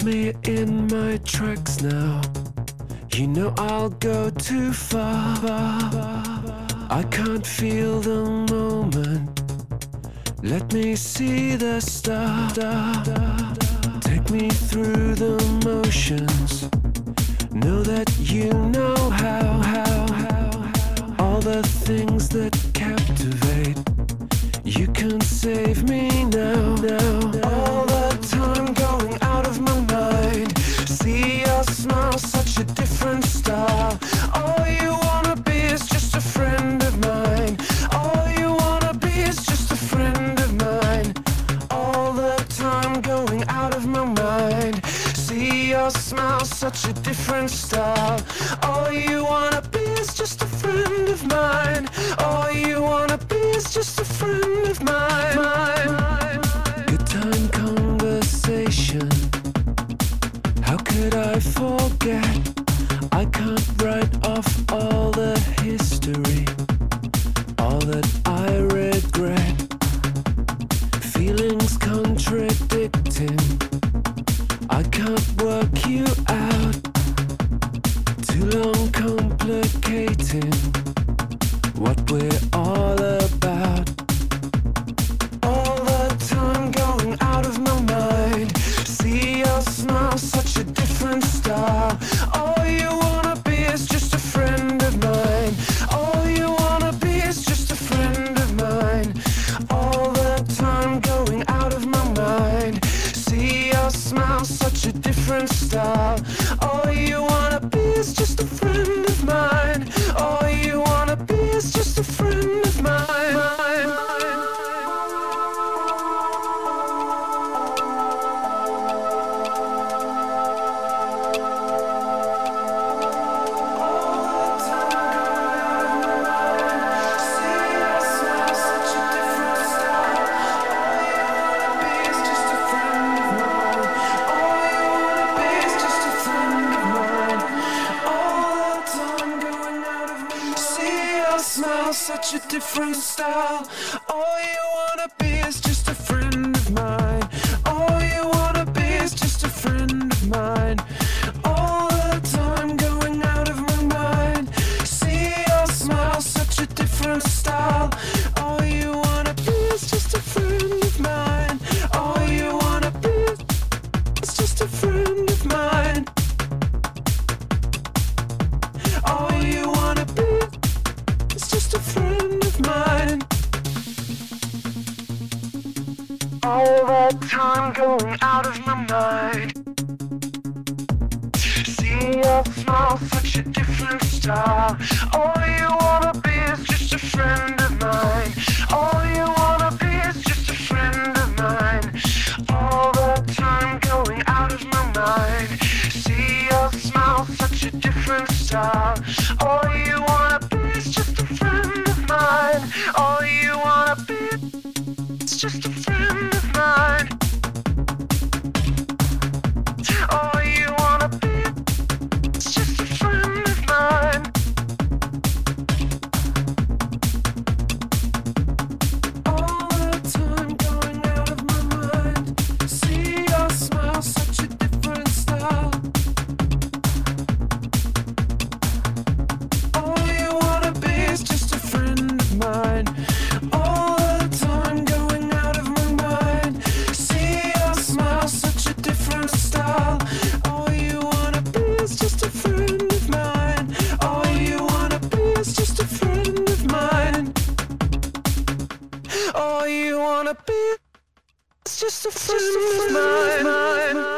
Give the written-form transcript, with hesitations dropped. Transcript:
me in my tracks now. You know I'll go too far. I can't feel the moment. Let me see the star. Take me through the motions. Know that you know how. All the things that captivate. You can save me now. All the time going out of my mind. See your smile, such a different style. All you wanna be is just a friend of mine. All you wanna be is just a friend of mine. All the time going out of my mind. See your smile, such a different style. All you wanna be is just a friend of mine. All you wanna be is just a friend of mine. Good time conversation. How could I forget? I can't write off all the history, all that I regret. Feelings contradicting. I can't work you out. Too long complicating what we're all about. All the time going out of my mind. See your smile, such a different style. All you wanna be is just a friend of mine. All you wanna be is just a friend of mine. All the time going out of my mind. See your smile, such a different style. All you wanna be is just a friend of mine. All you wanna be is just a friend of mine. Smile, such a different style. All you wanna be is just a friend of mine. All you wanna be is just a friend of mine. All the time going out of my mind. See your smile, such a different style. All you wanna be is just a friend of mine. All you wanna be is just a friend of mine. All you wanna be is just a friend of mine. All the time going out of my mind. See your smile, such a different style. All you wanna be is just a friend of mine. All you wanna be is just a friend of mine. All the time going out of my mind. See your smile, such a different style. All you wanna be is just a friend of mine. All you wanna be is just a friend of mine. All you wanna be is just a friend of mine. All the time going out of my mind. See your smile, such a different style. All you wanna be is just a friend of mine. All the time going out of my mind. See your smile, such a different style. All you wanna be is just a friend of mine. All you wanna be is just a friend of mine. All you wanna be is just a friend of mine.